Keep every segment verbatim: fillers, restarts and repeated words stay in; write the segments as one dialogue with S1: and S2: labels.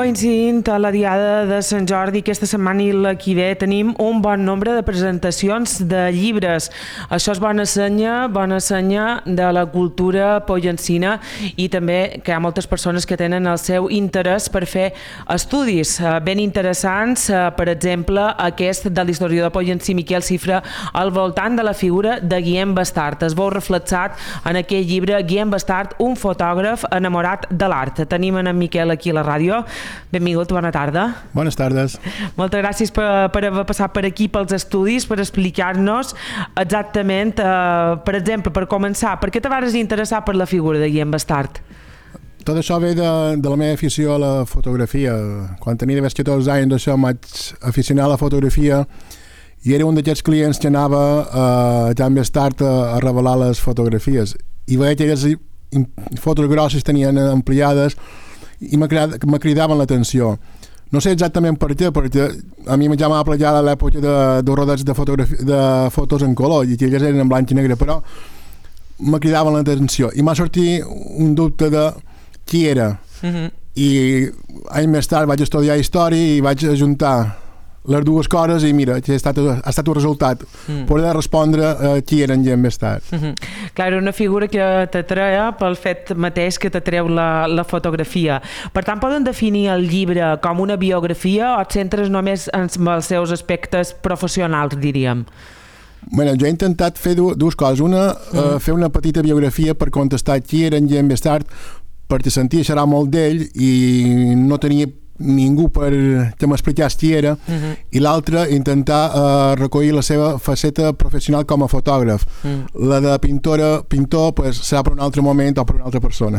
S1: coincidint a la Diada de Sant Jordi, aquesta setmana i la que ve tenim un bon nombre de presentacions de llibres. Això és bona senya, bona senya de la cultura pollancina i també que hi ha moltes persones que tenen el seu interès per fer estudis ben interessants, per exemple aquest de l'historiador pollancí Miquel Cifra al voltant de la figura de Guillem Bastart. Es veu reflexat en aquell llibre Guillem Bastart, un fotògraf enamorat de l'art. Tenim en Miquel aquí a la ràdio. Benvingut, bona tarda.
S2: Bones tardes.
S1: Moltes gràcies per, per haver passat per aquí pels estudis, per explicar-nos exactament, eh, per exemple, per començar, per què te vas interessar per la figura de Guillem Bastart?
S2: Tot això ve de, de la meva afició a la fotografia. Quan tenia d'haver catorze anys això em vaig aficionar a la fotografia i era un d'aquests clients que anava eh, ja més tard a, a revelar les fotografies i veia que aquelles fotos grosses tenien ampliades i me cridaven l'atenció. No sé exactament per què, perquè a mi ja m'ha plajat a l'època de, de rodats de, de fotos en color i que elles eren en blanc i negre, però me cridaven l'atenció i m'ha sortit un dubte de qui era. Uh-huh. I anys més tard vaig estudiar història i vaig ajuntar les dues coses i mira, ha estat, ha estat un resultat mm. poder respondre a qui eren Guillem Bastart.
S1: Mm-hmm. Clar, era una figura que t'atreia pel fet mateix que t'atreu la, la fotografia. Per tant, poden definir el llibre com una biografia o et centres només en els seus aspectes professionals, diríem?
S2: Bueno, jo he intentat fer dues coses. Una, mm. uh, fer una petita biografia per contestar qui era en Guillem Bastart, perquè sentia xerrar molt d'ell i no tenia ningú per que m'expliqués qui era, uh-huh. i l'altre intentar uh, recollir la seva faceta professional com a fotògraf. Uh-huh. La de pintora, pintor pues, serà per un altre moment o per una altra persona.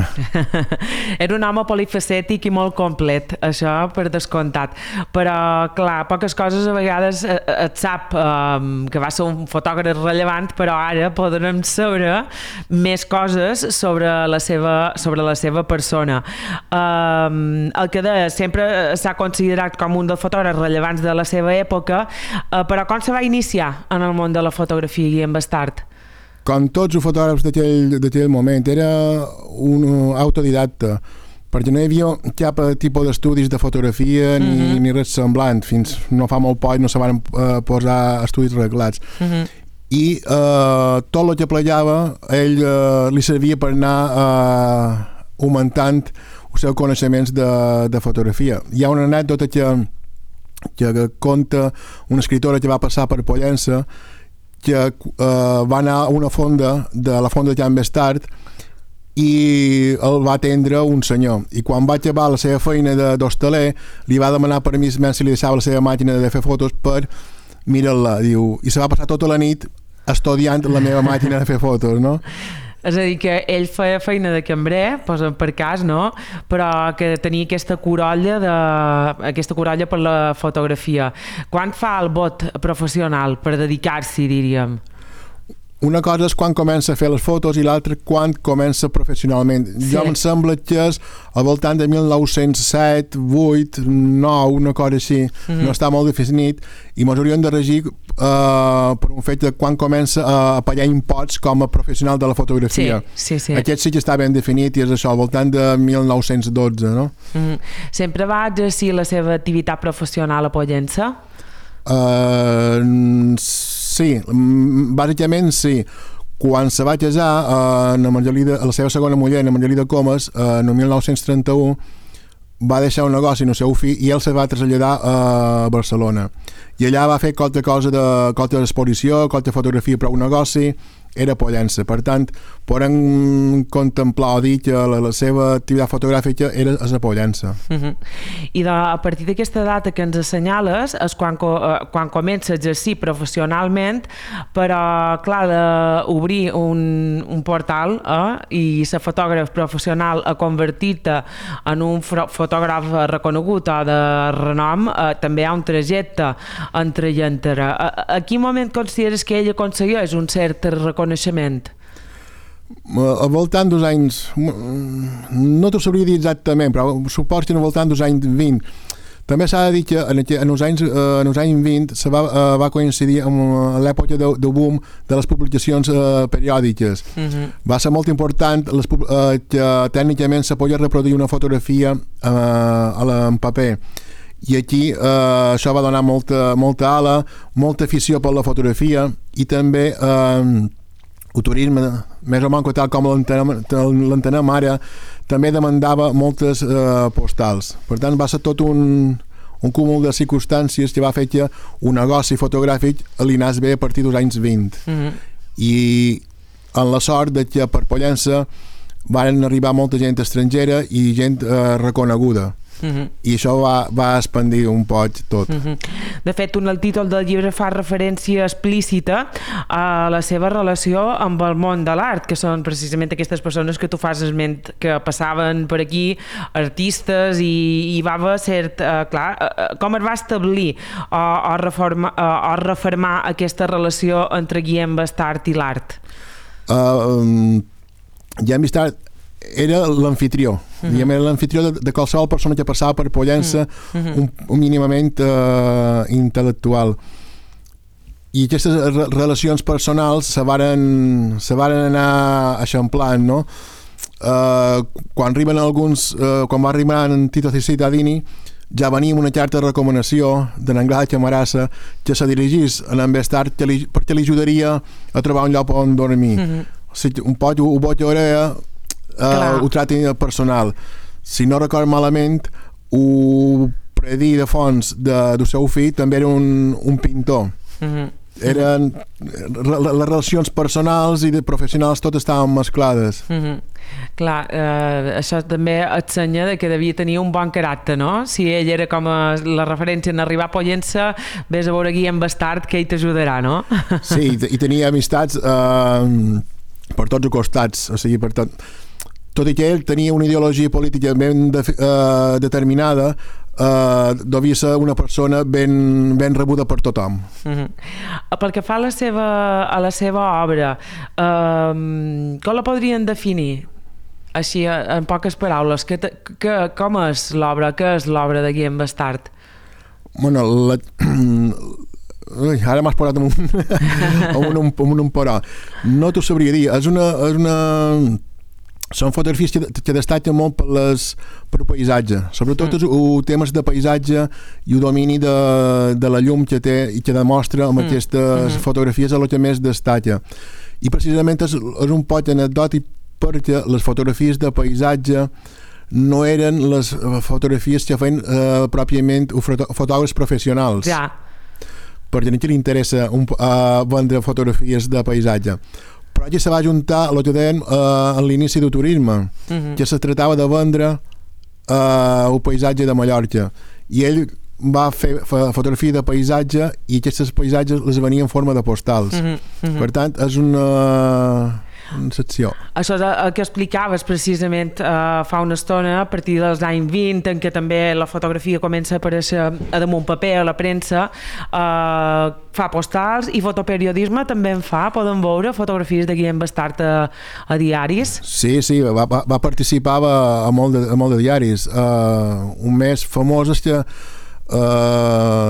S1: Era un home polifacètic i molt complet, això per descomptat, però clar, poques coses a vegades et sap um, que va ser un fotògraf rellevant, però ara podrem saber més coses sobre la seva, sobre la seva persona. Um, el que deia, sempre s'ha considerat com un dels fotògrafs rellevants de la seva època, eh, però com se va iniciar en el món de la fotografia Guillem Bastart?
S2: Com tots els fotògrafs d'aquell moment, era un autodidacta, perquè no hi havia cap tipus d'estudis de fotografia ni, uh-huh. ni res semblant. Fins no fa molt poc no se van uh, posar estudis reglats. Uh-huh. I uh, tot el que plegava ell uh, li servia per anar uh, augmentant els seus coneixements de, de fotografia. Hi ha una anècdota que, que conta una escritora que va passar per Pollença que uh, va anar a una fonda de la fonda de Guillem Bastart i el va atendre un senyor i quan va acabar la seva feina d'hostaler li va demanar permís si li deixava la seva màquina de fer fotos per mirar-la, diu, i se va passar tota la nit estudiant la meva màquina de fer fotos, no?
S1: És a dir, que ell feia feina de cambrer, per cas, no? Però que tenia aquesta corolla, de, aquesta corolla per la fotografia. Quan fa el bot professional per dedicar-s'hi, diríem?
S2: Una cosa és quan comença a fer les fotos i l'altra quan comença professionalment. Sí. Jo em sembla que és al voltant de mil nou-cents set, vuit, nou, una cosa així. Mm-hmm. No està molt definit i ens hauríem de regir uh, per un fet de quan comença a pagar imposts com a professional de la fotografia.
S1: Sí, sí, sí.
S2: Aquest sí que està ben definit i és això, al voltant de mil nou-cents dotze, no?
S1: Mm-hmm. Sempre va exercir la seva activitat professional a Pollença?
S2: Uh, sí, bàsicament sí. Quan se va casar uh, Margelida, la seva segona muller, la Margelida Comas, uh, en mil nou-cents trenta-u va deixar un negoci en el seu fill i ell se va traslladar a Barcelona i allà va fer qualque cosa de qualque exposició, qualque fotografia, però un negoci era Pollença. Per tant, podem contemplar o dir que la, la seva activitat fotogràfica era a Pollença.
S1: Uh-huh. I de, a partir d'aquesta data que ens assenyales és quan, uh, quan comença a exercir professionalment, però clar, d'obrir un, un portal eh, i ser fotògraf professional a convertir-te en un fotògraf reconegut o de renom, eh, també hi ha un trajecte entre i entre. A, a quin moment consideres que ell aconsegueix un cert reconeixement?
S2: Al voltant dels anys, no t'ho sabria dir exactament, però suposo que al voltant dels anys vint, També s'ha de dir que en, en, els, anys, eh, en els anys vint se va, eh, va coincidir amb l'època de, de boom de les publicacions eh, periòdiques. Uh-huh. Va ser molt important les, eh, que tècnicament se podia reproduir una fotografia eh, a la, en paper. I aquí eh, això va donar molta, molta ala, molta afició per la fotografia i també eh, el turisme, més o menys tal com l'entenem ara, també demandava moltes eh, postals. Per tant, va ser tot un, un cúmul de circumstàncies que va fer que un negoci fotogràfic li anés bé a partir dels anys vint. Mm-hmm. I en la sort de que per Pollença van arribar molta gent estrangera i gent eh, reconeguda. Uh-huh. I això va, va expandir un poc tot.
S1: Uh-huh. De fet, un, el títol del llibre fa referència explícita a la seva relació amb el món de l'art, que són precisament aquestes persones que tu fas esment que passaven per aquí, artistes, i, i va haver cert, uh, clar, uh, com es va establir o, o, reforma, uh, o refermar aquesta relació entre Guillem Bastart i l'art?
S2: Uh, um, Guillem Bastart era l'anfitrió, uh-huh. diguem, era l'anfitrió de, de qualsevol persona que passava per Pollença, uh-huh. un, un mínimament uh, intel·lectual. I aquestes re relacions personals se varen, se varen anar eixamplant, no? Uh, quan arriben alguns, uh, quan va arribar en Tito Cittadini, ja venia una carta de recomanació de l'Anglada Camarassa que se dirigís a en Bastart perquè li ajudaria a trobar un lloc on dormir. Uh-huh. O sigui, un poc ho vaig veure Uh, ho tracti personal. Si no record malament, ho predí de fons de, del seu fill també era un, un pintor. Uh-huh. Eren re, les relacions personals i de professionals tot estaven mesclades.
S1: Uh-huh. Clar, eh, això també et senya de que devia tenir un bon caràcter, no? Si ell era com a, la referència en arribar a Pollença, vés a veure Guillem Bastart que ell t'ajudarà, no?
S2: Sí, i tenia amistats eh, per tots els costats, o sigui, per tot. Tot i que ell tenia una ideologia política ben de, uh, determinada, uh, devia ser una persona ben, ben rebuda per tothom.
S1: Uh-huh. Pel que fa a la seva, a la seva obra, uh, com la podrien definir? Així, en poques paraules, que, que, com és l'obra? Què és l'obra de Guillem Bastart?
S2: Bueno, la... Ui, ara m'has posat amb un, amb un, amb un però. No t'ho sabria dir. És una... És una... Són fotografies que, que destaquen molt per, les, per el paisatge, sobretot mm. els temes de paisatge i el domini de, de la llum que té i que demostra amb mm. aquestes mm. fotografies és el que més destaca. I precisament és, és un poc anecdòtic perquè les fotografies de paisatge no eren les fotografies que feien eh, pròpiament fotògrafs professionals. Ja. Perquè a qui li interessa un, uh, vendre fotografies de paisatge. Però aquí se va juntar el que deien uh, en l'inici del turisme, uh-huh. que se tractava de vendre uh, el paisatge de Mallorca. I ell va fer fotografia de paisatge i aquests paisatges les venien en forma de postals. Uh-huh. Uh-huh. Per tant, és una... una secció.
S1: Això és el que explicaves precisament eh, fa una estona, a partir dels anys vint, en què també la fotografia comença a aparèixer a damunt paper, a la premsa, eh, fa postals i fotoperiodisme també en fa, poden veure fotografies de Guillem Bastart a, a diaris.
S2: Sí, sí, va, va, va participar a molt de, a molt de diaris. Uh, un més famós és que uh,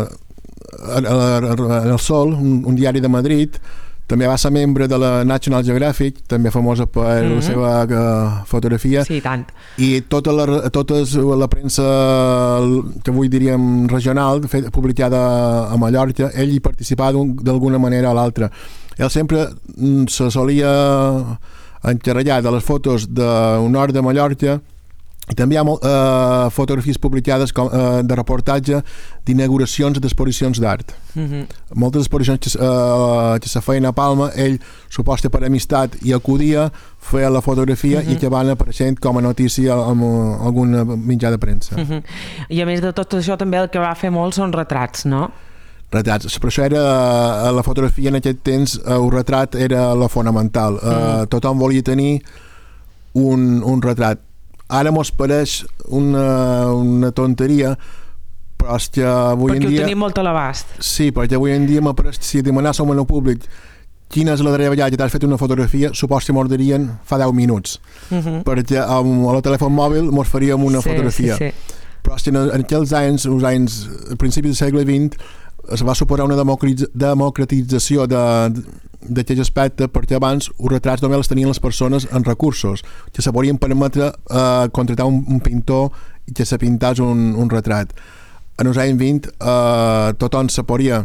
S2: en El Sol, un, un diari de Madrid, també va ser membre de la National Geographic, també famosa per mm-hmm. la seva uh, fotografia.
S1: Sí, tant.
S2: I tota la, tota la premsa, que avui diríem regional, fet, publicada a Mallorca, ell hi participava d'alguna manera o l'altra. Ell sempre se solia encarregar de les fotos del nord de Mallorca. I també hi ha uh, fotografies publicades com, uh, de reportatge d'inauguracions d'exposicions d'art. Mm-hmm. Moltes exposicions que, uh, que se feien a Palma, ell, suposta per amistat, hi acudia, feia la fotografia mm-hmm. i que van apareixent com a notícia en algun mitjà de premsa. Mm-hmm.
S1: I a més de tot això també el que va fer molt són retrats, no?
S2: Retrats, però això era la fotografia en aquest temps, el retrat era lo fonamental. Mm-hmm. Uh, tothom volia tenir un, un retrat. Ara mos pareix una, una tonteria, però és que avui
S1: perquè
S2: en dia...
S1: Perquè ho tenim molt a l'abast.
S2: Sí, perquè avui en dia m'apareix, si demanàssim al públic quina és la darrera vegada que t'has fet una fotografia, suposo que mos dirien fa deu minuts, uh-huh. perquè amb el telèfon mòbil mos faríem una
S1: sí,
S2: fotografia.
S1: Sí, sí.
S2: però si en, en aquells anys, uns anys, a principis del segle vint, es va suposar una democratització d'aquest aspecte, perquè abans els retrats només els tenien les persones amb recursos, que se podien permetre eh, contractar un, un pintor i que se pintàs un, un retrat. En els anys vint eh, tothom se podia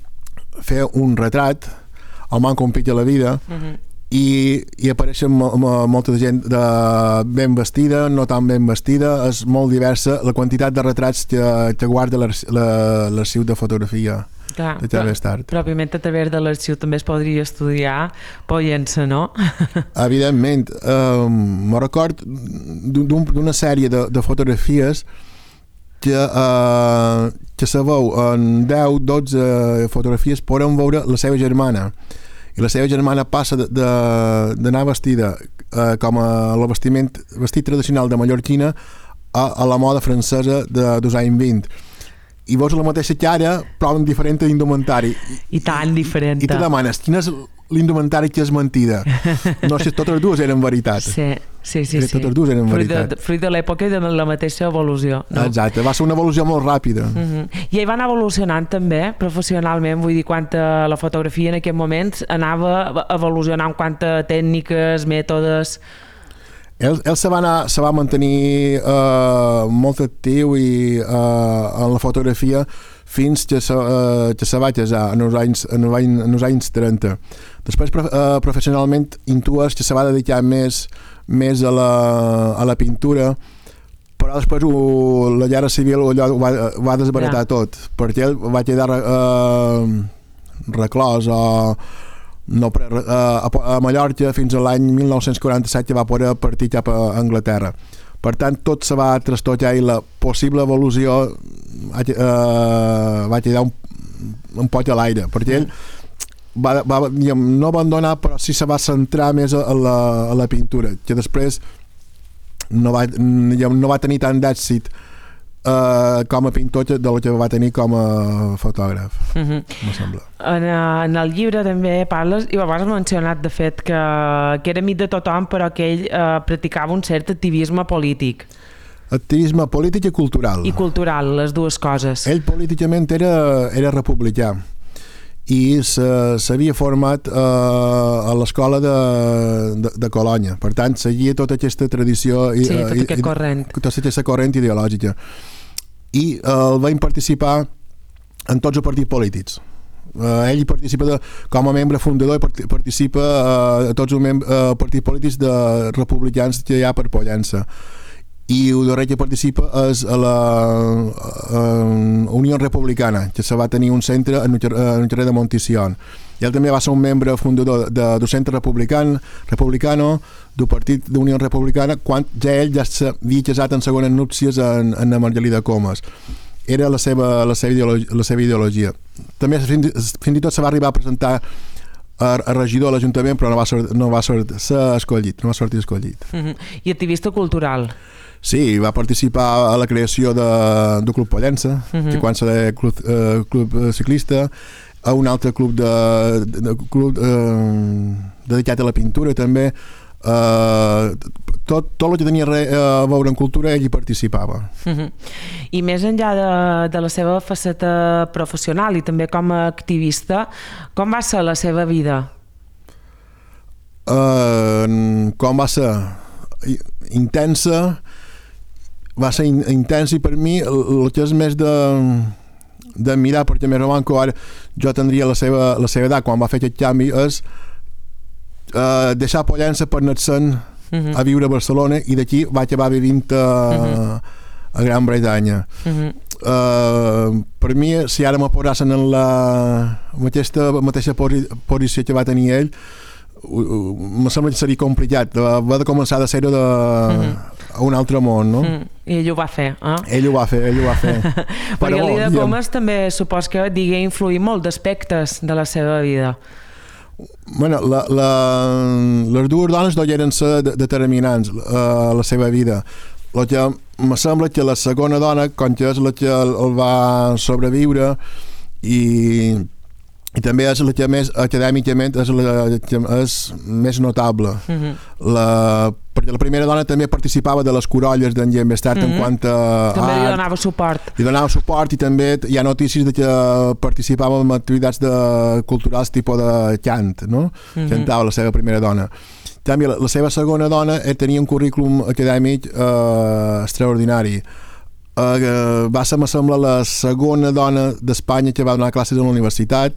S2: fer un retrat, el man com pitja la vida, uh-huh. i, i apareixen mo, mo, molta gent de ben vestida, no tan ben vestida, és molt diversa la quantitat de retrats que, que guarda l'arxiu de fotografia.
S1: Clar, però, pròpiament a través de l'arxiu també es podria estudiar Pollença, no?
S2: Evidentment. Eh, me record d'una sèrie de, de fotografies que, eh, que se veu en deu dotze fotografies poden veure la seva germana, i la seva germana passa d'anar vestida eh, com a el vestiment, vestit tradicional de mallorquina a, a la moda francesa de, dels anys vint. I veus la mateixa cara però amb diferent indumentari.
S1: I tan diferent.
S2: I te demanes, quin és l'indumentari que és mentida? No sé, totes dues eren veritat.
S1: Sí, sí, sí. sí.
S2: Totes dues eren
S1: fruit
S2: veritat.
S1: De, fruit de l'època i de la mateixa evolució. No?
S2: Exacte, va ser una evolució molt ràpida.
S1: Uh-huh. I ell va anar evolucionant també, professionalment, vull dir, quant a la fotografia en aquest moment anava evolucionant en quant a tècniques, mètodes...
S2: Ell, ell se va, anar, se va mantenir uh, molt actiu i, uh, en la fotografia fins que se, uh, que se va casar en els anys, en els anys, en els anys trenta. Després, uh, professionalment, intues que se va dedicar més, més a, la, a la pintura, però després uh, la guerra civil allò, ho va, va desbaratar yeah. tot, perquè ell va quedar uh, reclòs o... No, a, a Mallorca fins a l'any mil nou-cents quaranta-set que va poder partir cap a Anglaterra. Per tant, tot se va trastocar i la possible evolució eh, va quedar un, un poc a l'aire, perquè ell va, va, diguem, no abandonar, però sí se va centrar més a la, a la pintura, que després no va, diguem, no va tenir tant d'èxit Uh, com a pintor del que va tenir com a fotògraf, uh-huh. me sembla.
S1: En, en el llibre també parles, i ho has mencionat de fet, que, que era amic de tothom, però que ell uh, practicava un cert activisme polític.
S2: Activisme polític i cultural.
S1: I cultural, les dues coses.
S2: Ell políticament era, era republicà i s'havia format eh, a l'escola de, de, de Colònia. Per tant, seguia tota aquesta tradició i,
S1: sí, tot aquest
S2: i,
S1: corrent.
S2: tota aquesta corrent ideològica. I eh, el va participar en tots els partits polítics. Eh, ell hi participa de, com a membre fundador i participa eh, a tots els mem- eh, partits polítics de republicans que hi ha per Pollença. I el darrer que participa és a la a Unió Republicana, que se va tenir un centre en el carrer de Montición. I ell també va ser un membre fundador de, del Centre Republican, Republicano, del Partit d'Unió Republicana, quan ja ell ja s'havia casat en segones núpcies en, en Margalida Comas. Era la seva, la seva, ideologia, la seva ideologia. També fins, fins i tot se va arribar a presentar a, a regidor a l'Ajuntament, però no va ser, no va ser, ser escollit, no va sortir escollit.
S1: Uh-huh. I activista cultural.
S2: Sí, va participar a la creació de, del Club Pollença, uh-huh. que quan serà club, eh, club ciclista, a un altre club, de, de, de club eh, dedicat a la pintura també. Eh, tot, tot el que tenia re, a veure en cultura ell hi participava.
S1: Uh-huh. I més enllà de, de la seva faceta professional i també com a activista, com va ser la seva vida?
S2: Uh, com va ser? Intensa, va ser in, intensa i per mi el, el que és més de d'admirar, perquè més o menys ara jo tindria la seva, la seva edat quan va fer aquest canvi, és uh, deixar Pollença per anar-se'n uh-huh. a viure a Barcelona, i d'aquí va acabar vivint a, uh-huh. a Gran Bretanya. Uh-huh. Uh, per mi, si ara me posassen en la mateixa, mateixa posició que va tenir ell, me sembla que seria complicat. Va de començar de zero de, mm-hmm. a un altre món, no? Mm.
S1: I ell ho va fer, eh?
S2: Ell ho va fer, ell ho va fer.
S1: Perquè Elida Comas també supos que digui influir molt d'aspectes de la seva vida.
S2: Bueno, la, la, les dues dones no eren ser determinants a la seva vida. El que me sembla que la segona dona, com que és la que el va sobreviure i i també és la que més acadèmicament és la que és més notable. Uh-huh. la, perquè la primera dona també participava de les corolles d'en Guillem Bestart uh-huh. en quant a
S1: també li
S2: art,
S1: donava suport.
S2: Li donava suport i també hi ha notícies de que participava en activitats de, culturals tipus de cant, no? Uh-huh. Cantava la seva primera dona. També la, la seva segona dona eh, tenia un currículum acadèmic eh, extraordinari. Eh, va ser, me sembla, la segona dona d'Espanya que va donar classes a la universitat.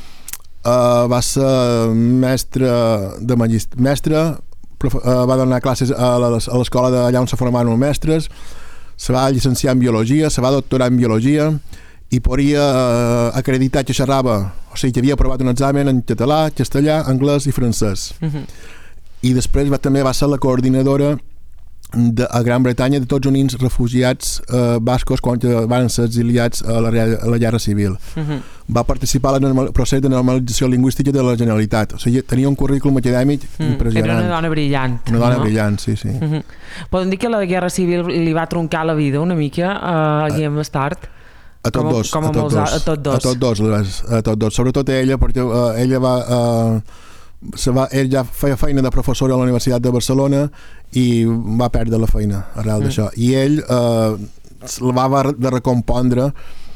S2: Eh, va ser mestra de magist... mestra, profe... eh, va donar classes a l'escola d'allà on se formaven els mestres, se va llicenciar en biologia, se va doctorar en biologia i podia eh, acreditar que xerrava, o sigui, que havia aprovat un examen en català, castellà, anglès i francès. Uh-huh. I després va, també va ser la coordinadora de, a Gran Bretanya de tots uns refugiats eh, bascos quan van ser exiliats a la, a la Guerra Civil. Uh-huh. Va participar en el procés de normalització lingüística de la Generalitat. O sigui, tenia un currículum acadèmic mm, impressionant.
S1: Era una dona brillant.
S2: Una dona
S1: no?
S2: brillant, sí, sí.
S1: Uh-huh. Podem dir que la Guerra Civil li va troncar la vida una mica a Guillem Bestart?
S2: A tots dos.
S1: Com a,
S2: a, tot
S1: molts,
S2: dos.
S1: a tots dos.
S2: A tots dos, a tots dos. Sobretot a ella, perquè uh, ella va... Uh, se va, ell ja feia feina de professora a la Universitat de Barcelona i va perdre la feina arrel mm. d'això. I ell eh, la va haver de recompondre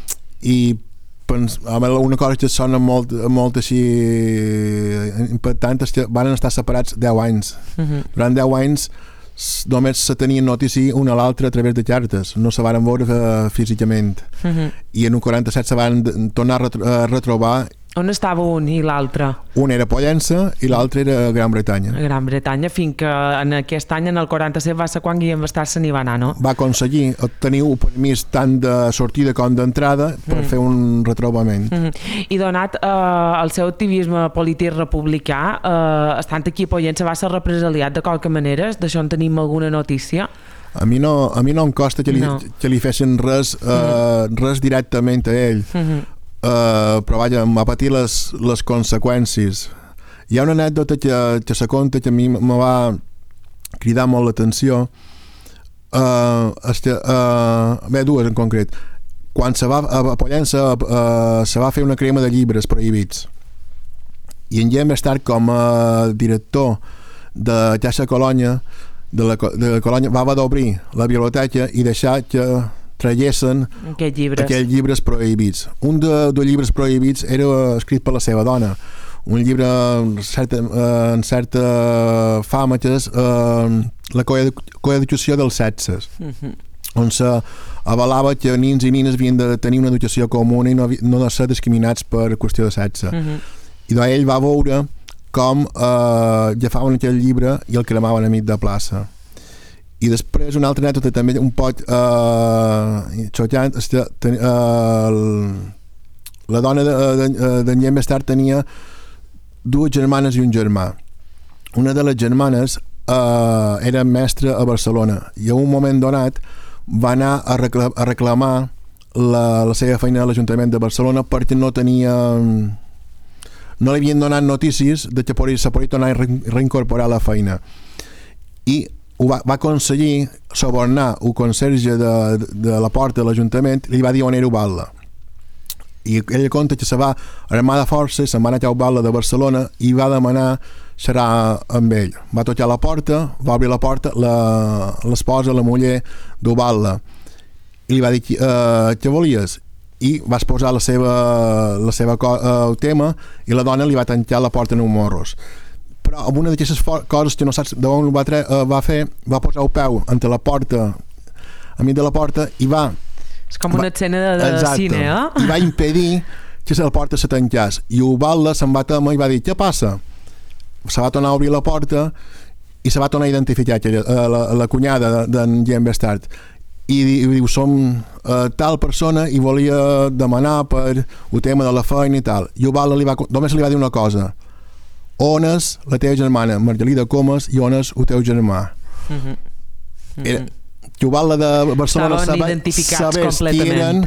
S2: i pens, una cosa que sona molt, molt així impactant és que van estar separats deu anys. Mm-hmm. Durant deu anys només se tenien notícia una a l'altra a través de cartes, no se van veure uh, físicament. Mm-hmm. I en un quaranta-set se van tornar a, retro, a retrobar.
S1: On estava un i l'altre?
S2: Un era Pollença i l'altre era Gran Bretanya.
S1: A Gran Bretanya, fins que en aquest any, en el quaranta-set, va ser quan Guillem Bestart se n'hi va anar, no?
S2: Va aconseguir obtenir un permís tant de sortida com d'entrada per mm. fer un retrobament.
S1: Mm-hmm. I donat eh, el seu activisme polític republicà, eh, estant aquí a Pollença, va ser represaliat de qualque manera? D'això en tenim alguna notícia?
S2: A mi no, a mi no em costa que li, no. que li fessin res, eh, mm. res directament a ell. Mm-hmm. Uh, però vaja, em va patir les, les conseqüències. Hi ha una anècdota que, que se conta que a mi me va cridar molt l'atenció. Uh, este, uh, bé, dues en concret. Quan se va a Pollença uh, se va fer una crema de llibres prohibits i en Guillem Bestart, com a director de Caixa Colònia de la, de la Colònia, va haver d'obrir la biblioteca i deixar que traiessin
S1: aquells llibres.
S2: aquells llibres prohibits. Un de, de llibres prohibits era escrit per la seva dona, un llibre en certa, eh, en certa fama que és eh, la coeducació dels sexes, uh-huh. on s'avalava que nins i nines havien de tenir una educació comuna i no, no de ser discriminats per qüestió de sexe. Uh-huh. I doncs ell va veure com eh, agafaven aquell llibre i el cremaven a mig de plaça. I després una altra anècdota també un poc eh, xocant és que ten, eh, la dona d'en de, de, de Guillem Bestart tenia dues germanes i un germà. Una de les germanes eh, era mestra a Barcelona i a un moment donat va anar a, recla a reclamar la, la seva feina a l'Ajuntament de Barcelona perquè no tenia no li havien donat notícies de que se podia tornar a reincorporar la feina. I va, va aconseguir subornar el conserge de, de, de la porta de l'Ajuntament i li va dir on era Ubalda. I ella conta que se va armar de força, se'n va anar a Ubalda de Barcelona i va demanar xerrar amb ell. Va tocar la porta, va obrir la porta l'esposa, la, la muller d'Ubalda i li va dir eh, què volies? I va exposar la seva, la seva uh, tema i la dona li va tancar la porta en un morros. Però amb una d'aquestes coses que no saps d'on va, uh, va fer, va posar el peu entre la porta, a mi de la porta, i va...
S1: És com una va, escena de, de exacte, cine, eh?
S2: I va impedir que la porta se tancés. I Ubalda se'n va temer i va dir, què passa? Se va tornar a obrir la porta i se va tornar a identificar aquella, uh, la, la cunyada d'en Guillem Bestart. I, i diu, som uh, tal persona i volia demanar per el tema de la feina i tal. I Ubalda li va, només li va dir una cosa: on és la teva germana Margalida Comas i on és el teu germà? Mm-hmm. Mm-hmm. Era, Ubalda de Barcelona
S1: saber,
S2: sabés qui eren,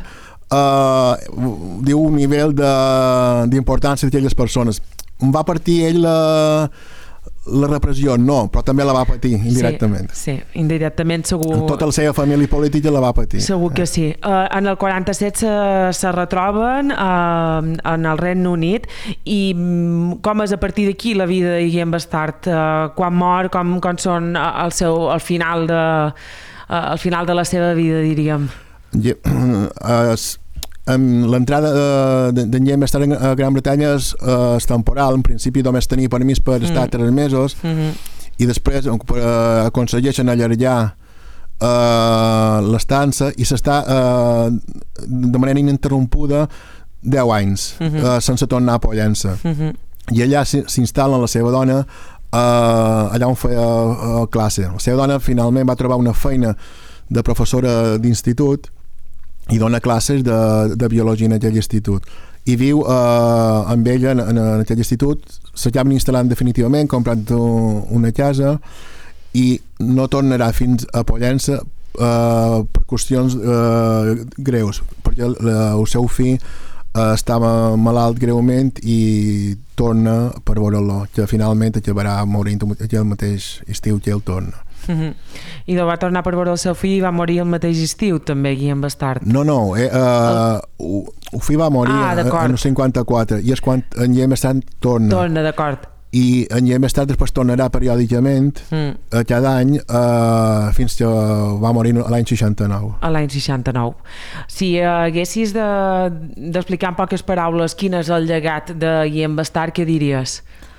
S2: uh, diu un nivell d'importància d'aquelles persones. Em va partir ell la, la repressió no, però també la va patir indirectament.
S1: Sí, sí, indirectament segur.
S2: Tota la seva família política la va patir.
S1: Segur que sí. Uh, en el quaranta-set se, se retroben uh, en el Regne Unit i um, com és a partir d'aquí la vida de Guillem Bastard? Uh, quan mor, com, com són el seu, el final de, uh, el final de la seva vida, diríem?
S2: Ja, uh, amb l'entrada d'en Guillem Bastard a Gran Bretanya és, uh, és temporal, en principi només tenia permís per estar mm. tres mesos mm-hmm. i després uh, aconsegueixen allargar uh, l'estança i s'està uh, de manera ininterrompuda deu anys mm-hmm. uh, sense tornar a Pollença mm-hmm. i allà s'instal·la la seva dona uh, allà on feia uh, classe. La seva dona finalment va trobar una feina de professora d'institut i dona classes de, de biologia en aquell institut i viu eh, amb ella en, en aquell institut. S'acaben instal·lant definitivament, comprant una casa i no tornarà fins a Pollença eh, per qüestions eh, greus, perquè el, el seu fill eh, estava malalt greument i torna per veure-lo, que finalment acabarà morint aquell mateix estiu que ell torna.
S1: Uh-huh. I va tornar per veure el seu fill i va morir el mateix estiu també, Guillem Bastard.
S2: No, no, eh, uh, el... el fill va morir ah, en el cinquanta-quatre i és quan en Guillem Bastard torna.
S1: Torna, d'acord.
S2: I en Guillem Bastard després tornarà periòdicament mm. cada any uh, fins que va morir l'any seixanta-nou.
S1: A l'any seixanta-nou. Si haguessis d'explicar de, en poques paraules quin és el llegat de Guillem Bastard, què diries?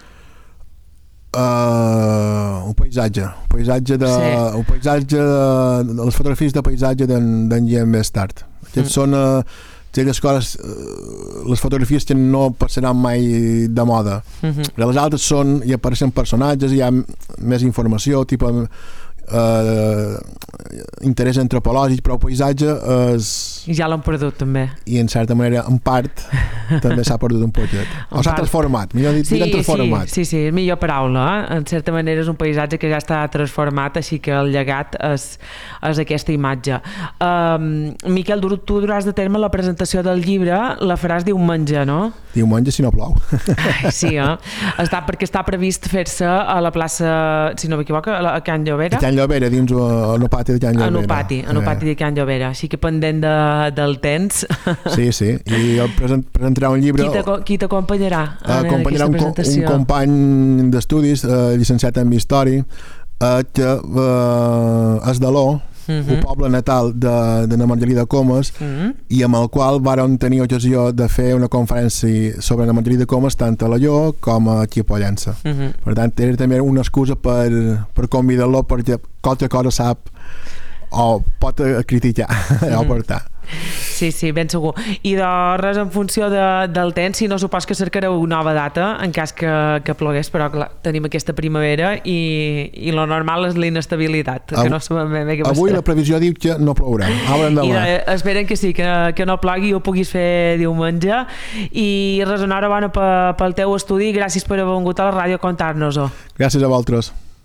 S2: Uh, un paisatge un paisatge de, sí. un paisatge de, de les fotografies de paisatge d'en Guillem Bastard. Aquests mm. són uh, aquelles coses, uh, les fotografies que no passaran mai de moda. Mm-hmm. Les altres són, hi apareixen personatges, hi ha més informació, tipus uh, interès antropològic, però el paisatge és...
S1: I ja l'han perdut també.
S2: I en certa manera, en part, també s'ha perdut un poquet. O s'ha transformat, millor dit,
S1: sí,
S2: transformat.
S1: Sí, sí, sí, millor paraula. Eh? En certa manera és un paisatge que ja està transformat, així que el llegat és, és aquesta imatge. Um, Miquel, tu duràs de terme la presentació del llibre, la faràs diumenge, no?
S2: Diumenge, si no plou.
S1: Ai, sí, eh? Està, perquè està previst fer-se a la plaça, si no m'equivoco, a Can Llobera.
S2: A Can Llobera, dins el pati de Can Llobera.
S1: En el pati, en el pati de Can Llobera. Així que pendent de del temps.
S2: Sí, sí, i el present, presentarà un llibre...
S1: Qui t'acompanyarà en
S2: acompanyarà
S1: aquesta presentació?
S2: Un, un company d'estudis, eh, llicenciat en Història, eh, que eh, és d'Aló, uh-huh. un poble natal de, de na Margarida Comas, uh-huh. i amb el qual vàrem tenir ocasió de fer una conferència sobre na Margarida Comas tant a Alaior com aquí a Pollença. Uh-huh. Per tant, era també una excusa per, per convidar-lo perquè qualque cosa sap o pot criticar mm-hmm. o portar.
S1: Sí, sí, ben segur. I de res en funció de, del temps, si no supos que cercareu una nova data en cas que, que plogués, però clar, tenim aquesta primavera i, i lo normal és la inestabilitat, Av que no sabem bé què passarà.
S2: Avui la previsió diu que no plourà.
S1: I de, esperen que sí, que, que no plogui i ho puguis fer diumenge. I res, enhorabona pel teu estudi i gràcies per haver vingut a la ràdio a contar-nos-ho.
S2: Gràcies a vosaltres.